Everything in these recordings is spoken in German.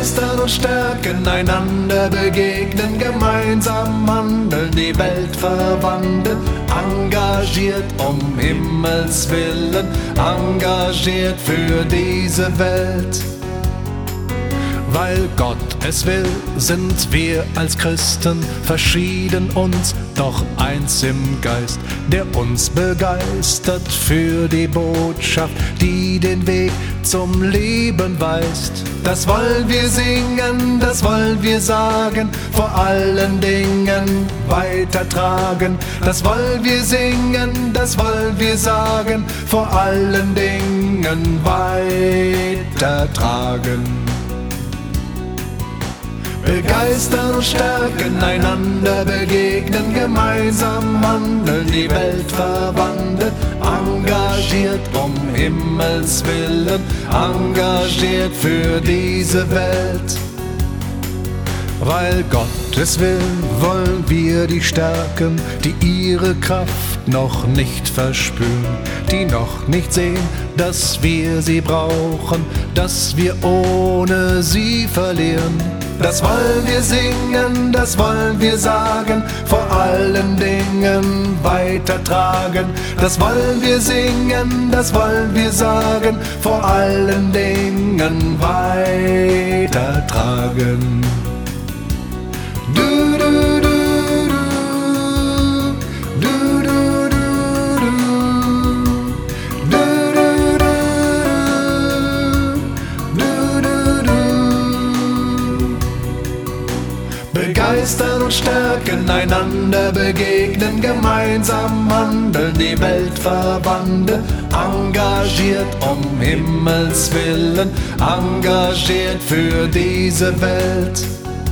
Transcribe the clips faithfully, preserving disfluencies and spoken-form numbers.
Begeistern und stärken, einander begegnen, gemeinsam handeln, die Welt verwandeln. Engagiert um Himmels Willen, engagiert für diese Welt. Weil Gott es will, sind wir als Christen verschieden uns, doch eins im Geist, der uns begeistert für die Botschaft, die den Weg zum Leben weist. Das wollen wir singen, das wollen wir sagen, vor allen Dingen weitertragen. Das wollen wir singen, das wollen wir sagen, vor allen Dingen weitertragen. Begeistern und stärken, einander begegnen, gemeinsam handeln, die Welt verwandeln. Engagiert um Himmels Willen, engagiert für diese Welt. Weil Gottes Willen wollen wir die stärken, die ihre Kraft noch nicht verspüren, die noch nicht sehen, dass wir sie brauchen, dass wir ohne sie verlieren. Das wollen wir singen, das wollen wir sagen, vor allen Dingen weitertragen. Das wollen wir singen, das wollen wir sagen, vor allen Dingen weitertragen. Du, du, du, du, du, du, du, du, du. Begeistern und stärken, einander begegnen, gemeinsam handeln, die Welt verwandeln. Engagiert um Himmels Willen, engagiert für diese Welt.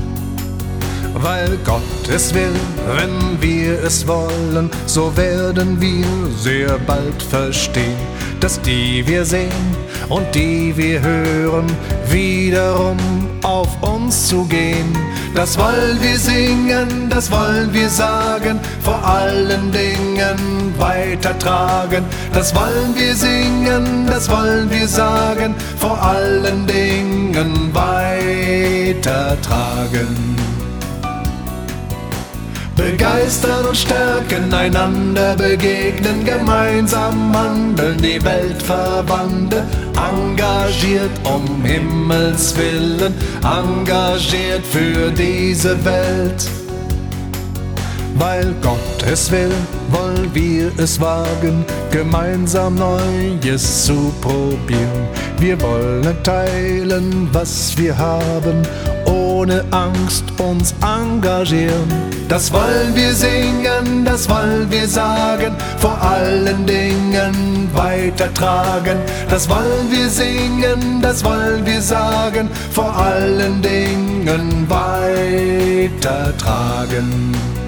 Weil Gott es will, wenn wir es wollen, so werden wir sehr bald verstehen, dass die wir sehen und die wir hören, wiederum auf uns zugehen. Das wollen wir singen, das wollen wir sagen, vor allen Dingen weitertragen. Das wollen wir singen, das wollen wir sagen, vor allen Dingen weitertragen. Begeistern und stärken, einander begegnen, gemeinsam handeln, die Welt verwandeln. Engagiert um Himmels Willen, engagiert für diese Welt. Weil Gott es will, wollen wir es wagen, gemeinsam Neues zu probieren. Wir wollen teilen, was wir haben, ohne Angst uns engagieren. Das wollen wir singen, das wollen wir sagen, vor allen Dingen weitertragen. Das wollen wir singen, das wollen wir sagen, vor allen Dingen weitertragen.